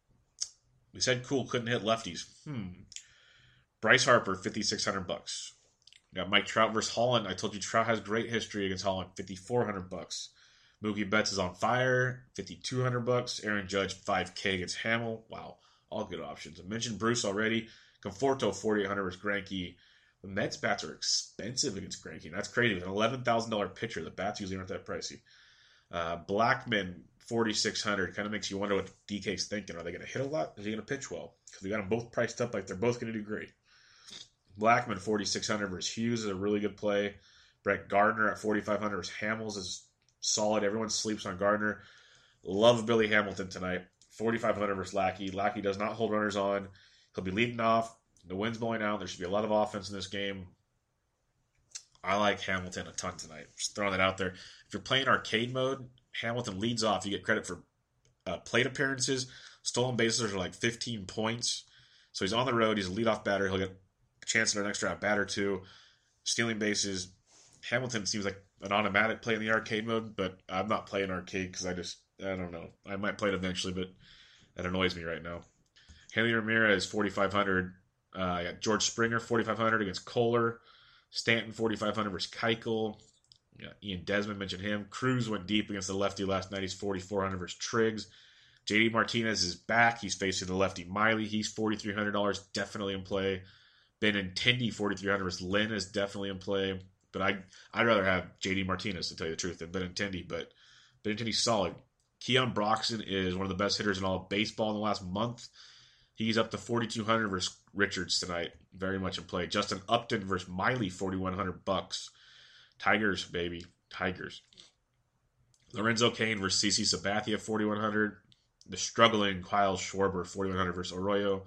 We said Cool couldn't hit lefties. Hmm. Bryce Harper, fifty-six hundred bucks. You got Mike Trout versus Holland. I told you Trout has great history against Holland, fifty-four hundred bucks. Mookie Betts is on fire, fifty-two hundred bucks. Aaron Judge, five K against Hamill. Wow, all good options. I mentioned Bruce already. Conforto, forty-eight hundred versus Greinke. The Mets bats are expensive against Greinke. That's crazy. With an eleven thousand dollars pitcher, the bats usually aren't that pricey. Uh, Blackman, forty-six hundred. Kind of makes you wonder what D K's thinking. Are they going to hit a lot? Is he going to pitch well? Because we got them both priced up like they're both going to do great. Blackman, forty-six hundred versus Hughes is a really good play. Brett Gardner at forty-five hundred versus Hamels is solid. Everyone sleeps on Gardner. Love Billy Hamilton tonight. forty-five hundred versus Lackey. Lackey does not hold runners on. He'll be leading off. The wind's blowing out. There should be a lot of offense in this game. I like Hamilton a ton tonight. Just throwing that out there. If you're playing arcade mode, Hamilton leads off. You get credit for uh, plate appearances. Stolen bases are like fifteen points. So he's on the road. He's a leadoff batter. He'll get a chance at an extra at bat or two. Stealing bases. Hamilton seems like an automatic play in the arcade mode, but I'm not playing arcade because I just, I don't know. I might play it eventually, but that annoys me right now. Hanley Ramirez, forty-five hundred. Uh, I got George Springer, forty-five hundred against Kohler. Stanton, forty-five hundred versus Keuchel. Yeah, Ian Desmond mentioned him. Cruz went deep against the lefty last night. He's forty-four hundred versus Triggs. J D Martinez is back. He's facing the lefty Miley. He's forty-three hundred dollars, definitely in play. Benintendi, forty-three hundred versus Lynn is definitely in play. But I, I'd rather have J D Martinez, to tell you the truth, than Benintendi. But Benintendi's solid. Keon Broxton is one of the best hitters in all of baseball in the last month. He's up to forty-two hundred versus Richards tonight. Very much in play. Justin Upton versus Miley, forty-one hundred bucks. Tigers, baby. Tigers. Lorenzo Cain versus C C Sabathia, forty-one hundred. The struggling Kyle Schwarber, forty-one hundred versus Arroyo.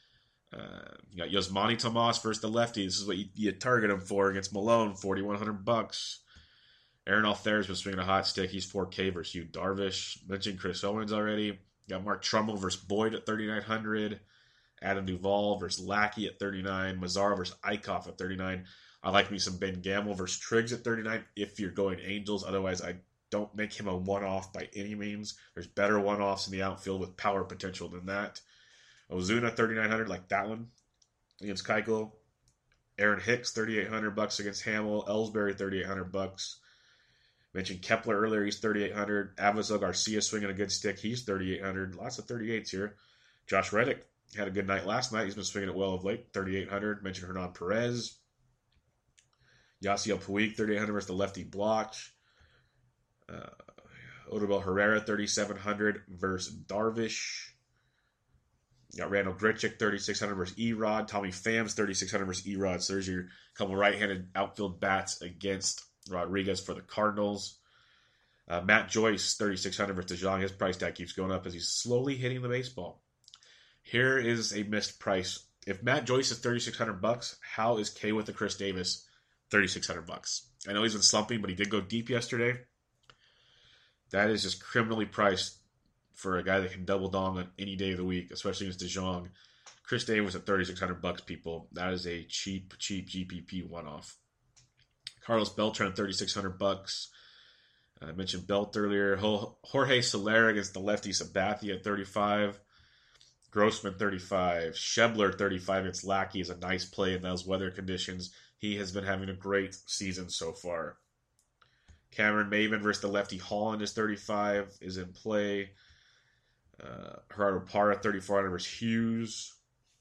Uh, you got Yasmani Tomas versus the lefty. This is what you, you target him for against Malone, forty-one hundred bucks. Aaron Althayer's been swinging a hot stick. He's four K versus Yu Darvish. Mentioned Chris Owens already. You got Mark Trumbull versus Boyd at thirty-nine hundred. Adam Duvall versus Lackey at thirty-nine. Mazzara versus Eichhoff at thirty-nine. I like me some Ben Gamble versus Triggs at thirty-nine if you're going Angels. Otherwise, I don't make him a one-off by any means. There's better one-offs in the outfield with power potential than that. Ozuna, thirty-nine hundred, like that one against Keuchel. Aaron Hicks, thirty-eight hundred bucks against Hamill. Ellsbury, thirty-eight hundred bucks. Mentioned Kepler earlier, he's thirty-eight hundred. Avisail Garcia swinging a good stick, he's thirty-eight hundred. Lots of thirty-eights here. Josh Reddick had a good night last night. He's been swinging it well of late, thirty-eight hundred. Mentioned Hernan Perez. Yasiel Puig, thirty-eight hundred versus the lefty Bloch. Uh, Odubel Herrera, thirty-seven hundred versus Darvish. You got Randall Grichuk, thirty-six hundred versus Erod. Tommy Phams, thirty-six hundred versus Erod. So there's your couple right-handed outfield bats against Rodriguez for the Cardinals. Uh, Matt Joyce, thirty-six hundred versus DeJong. His price tag keeps going up as he's slowly hitting the baseball. Here is a missed price. If Matt Joyce is thirty-six hundred bucks, how is K with the Chris Davis thirty-six hundred bucks? I know he's been slumping, but he did go deep yesterday. That is just criminally priced for a guy that can double dong on any day of the week, especially against DeJong. Chris Davis at thirty-six hundred bucks, people. That is a cheap, cheap G P P one-off. Carlos Beltran, thirty-six hundred bucks. I mentioned Belt earlier. Jorge Soler against the lefty Sabathia at thirty-five. Grossman, thirty-five. Schebler, thirty-five against Lackey is a nice play in those weather conditions. He has been having a great season so far. Cameron Maven versus the lefty Holland is thirty-five, is in play. Uh, Gerardo Parra, thirty-four hundred versus Hughes.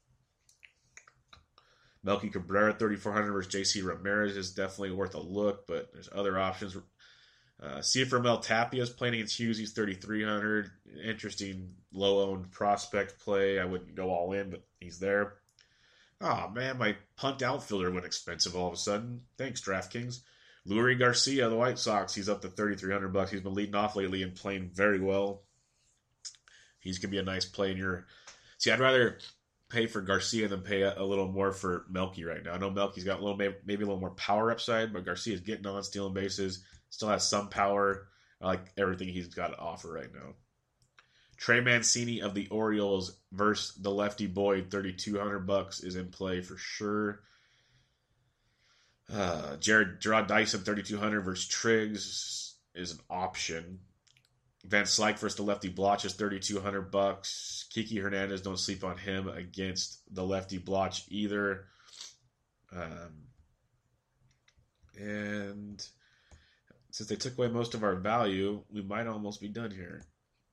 Melky Cabrera, thirty-four hundred versus J C Ramirez is definitely worth a look, but there's other options. Uh, Ciaframel Tapia is playing against Hughes. He's thirty-three hundred. Interesting low-owned prospect play. I wouldn't go all in, but he's there. Oh, man, my punt outfielder went expensive all of a sudden. Thanks, DraftKings. Lurie Garcia, the White Sox, he's up to thirty-three hundred bucks. He's been leading off lately and playing very well. He's going to be a nice play in your... See, I'd rather pay for Garcia than pay a, a little more for Melky right now. I know Melky's got a little maybe, maybe a little more power upside, but Garcia's getting on, stealing bases, still has some power. I like everything he's got to offer right now. Trey Mancini of the Orioles versus the lefty Boyd, thirty-two hundred bucks is in play for sure. Uh, Jared Gerard Dyson, thirty-two hundred versus Triggs is an option. Van Slyke versus the lefty Blotch is thirty-two hundred bucks. Kiki Hernandez, don't sleep on him against the lefty Blotch either. Um, and since they took away most of our value, we might almost be done here.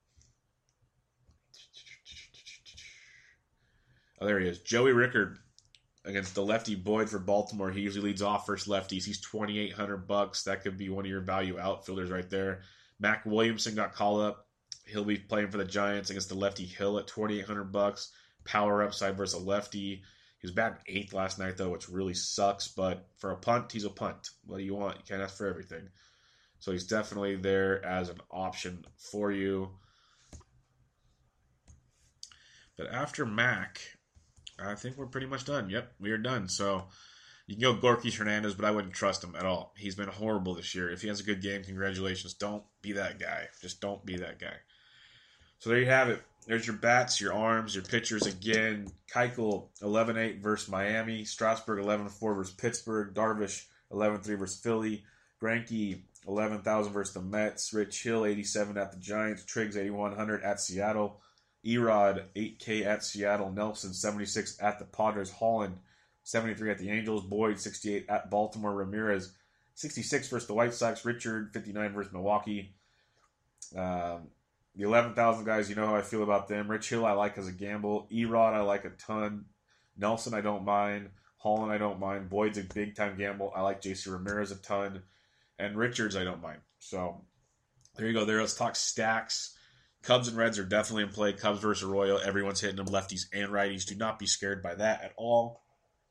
Oh, there he is. Joey Rickard against the lefty Boyd for Baltimore. He usually leads off versus lefties. He's twenty-eight hundred bucks. That could be one of your value outfielders right there. Mac Williamson got called up. He'll be playing for the Giants against the lefty Hill at twenty-eight hundred bucks. Power upside versus a lefty. He was batting eighth last night though, which really sucks. But for a punt, he's a punt. What do you want? You can't ask for everything. So he's definitely there as an option for you. But after Mac, I think we're pretty much done. Yep, we are done. So you can go Gorky Hernandez, but I wouldn't trust him at all. He's been horrible this year. If he has a good game, congratulations. Don't be that guy. Just don't be that guy. So there you have it. There's your bats, your arms, your pitchers again. Keuchel, eleven eight versus Miami. Strasburg, eleven four versus Pittsburgh. Darvish, eleven three versus Philly. Greinke, eleven thousand versus the Mets. Rich Hill, eighty-seven at the Giants. Triggs, eighty-one hundred at Seattle. Erod, eight K at Seattle. Nelson, seventy-six at the Padres. Holland, seventy-three at the Angels. Boyd, sixty-eight at Baltimore. Ramirez, sixty-six versus the White Sox. Richard, fifty-nine versus Milwaukee. Um, the eleven thousand guys, you know how I feel about them. Rich Hill, I like as a gamble. Erod, I like a ton. Nelson, I don't mind. Holland, I don't mind. Boyd's a big-time gamble. I like J C Ramirez a ton. And Richards, I don't mind. So, there you go. There, let's talk stacks. Cubs and Reds are definitely in play. Cubs versus Arroyo. Everyone's hitting them, lefties and righties. Do not be scared by that at all.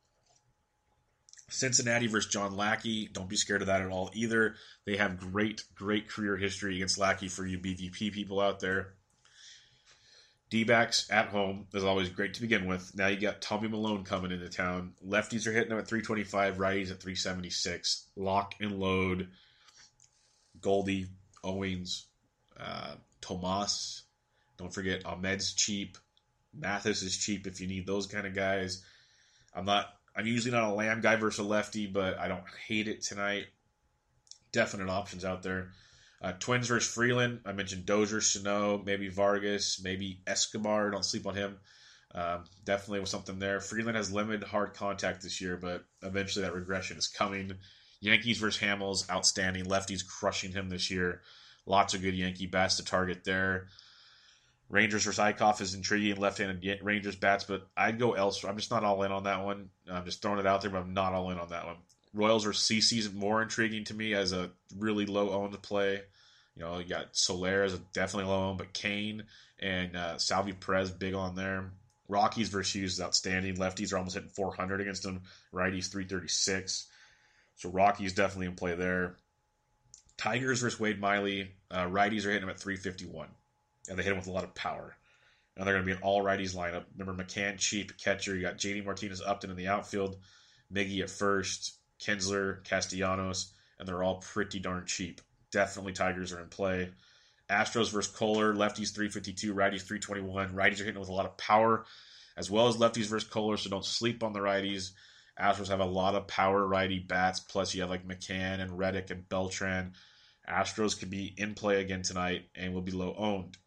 Cincinnati versus John Lackey. Don't be scared of that at all either. They have great, great career history against Lackey for you B V P people out there. D-backs at home is always great to begin with. Now you got Tommy Malone coming into town. Lefties are hitting them at three twenty-five, righties at three seventy-six. Lock and load. Goldie, Owings, uh, Tomas. Don't forget Ahmed's cheap. Mathis is cheap if you need those kind of guys. I'm not. I'm usually not a Lamb guy versus a lefty, but I don't hate it tonight. Definite options out there. Uh, Twins versus Freeland. I mentioned Dozier, Sano, maybe Vargas, maybe Escobar. Don't sleep on him. Um, definitely was something there. Freeland has limited hard contact this year, but eventually that regression is coming. Yankees versus Hamels, outstanding. Lefties crushing him this year. Lots of good Yankee bats to target there. Rangers versus Eichhoff is intriguing. Left-handed Rangers bats, but I'd go elsewhere. I'm just not all in on that one. I'm just throwing it out there, but I'm not all in on that one. Royals versus C C is more intriguing to me as a really low-owned play. You know, you got Soler is definitely low on, but Kane and uh, Salvi Perez big on there. Rockies versus Hughes is outstanding. Lefties are almost hitting four hundred against them. Righties three thirty-six. So Rockies definitely in play there. Tigers versus Wade Miley. Uh, righties are hitting them at three fifty-one. And they hit them with a lot of power. Now they're going to be an all righties lineup. Remember McCann, cheap catcher. You got J D Martinez, Upton in the outfield. Miggy at first. Kinsler, Castellanos. And they're all pretty darn cheap. Definitely Tigers are in play. Astros versus Kohler. Lefties three fifty-two. Righties three twenty-one. Righties are hitting with a lot of power. As well as lefties versus Kohler. So don't sleep on the righties. Astros have a lot of power righty bats. Plus you have like McCann and Reddick and Beltran. Astros could be in play again tonight and will be low owned.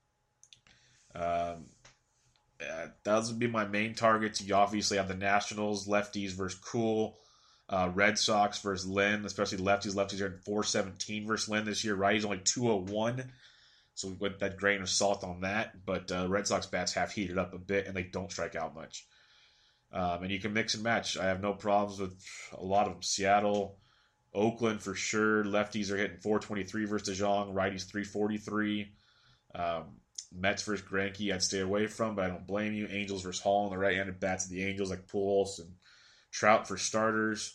Um, uh, those would be my main targets. You obviously have the Nationals, lefties versus Cool, uh, Red Sox versus Lynn, especially lefties. Lefties are in four seventeen versus Lynn this year. Righties only two oh one, so we put that grain of salt on that. But uh, Red Sox bats have heated up a bit, and they don't strike out much. Um, and you can mix and match. I have no problems with a lot of them. Seattle, Oakland for sure. Lefties are hitting four twenty-three versus DeJong. Righties three forty-three. Um, Mets versus Greinke, I'd stay away from, but I don't blame you. Angels versus Hall on the right-handed bats of the Angels, like Pujols and Trout for starters.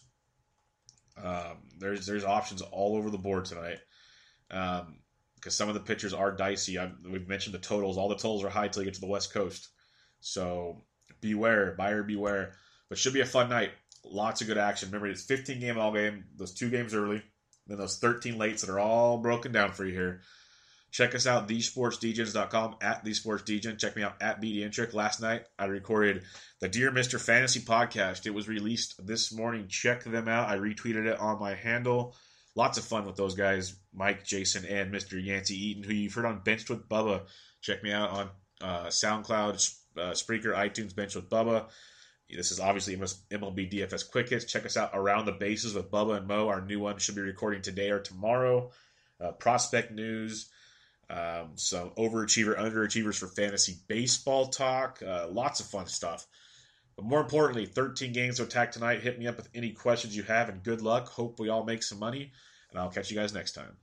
Um, there's there's options all over the board tonight because um, some of the pitchers are dicey. I, we've mentioned the totals. All the totals are high until you get to the West Coast. So beware, buyer beware. But should be a fun night. Lots of good action. Remember, it's fifteen game all game. Those two games early, then those thirteen lates that are all broken down for you here. Check us out, the sports d gens dot com, at the sports d gen. Check me out at B D Intric. Last night, I recorded the Dear Mister Fantasy podcast. It was released this morning. Check them out. I retweeted it on my handle. Lots of fun with those guys, Mike, Jason, and Mister Yancey Eaton, who you've heard on Benched with Bubba. Check me out on uh, SoundCloud, uh, Spreaker, iTunes, Benched with Bubba. This is obviously M L B D F S Quick Hits. Check us out Around the Bases with Bubba and Mo. Our new one should be recording today or tomorrow. Uh, prospect news. Um, some overachiever, underachievers for fantasy baseball talk. Uh, lots of fun stuff. But more importantly, thirteen games to attack tonight. Hit me up with any questions you have, and good luck. Hope we all make some money, and I'll catch you guys next time.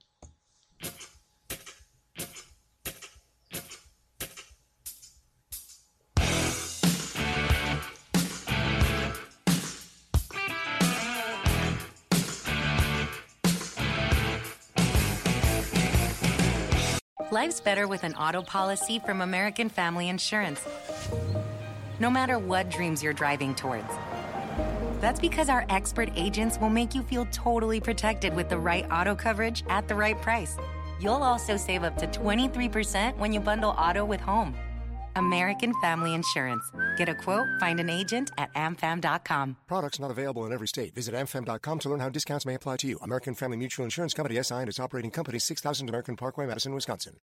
Life's better with an auto policy from American Family Insurance. No matter what dreams you're driving towards. That's because our expert agents will make you feel totally protected with the right auto coverage at the right price. You'll also save up to twenty-three percent when you bundle auto with home. American Family Insurance. Get a quote, find an agent at a m fam dot com. Products not available in every state. Visit a m fam dot com to learn how discounts may apply to you. American Family Mutual Insurance Company, S I and its operating company, six thousand American Parkway, Madison, Wisconsin.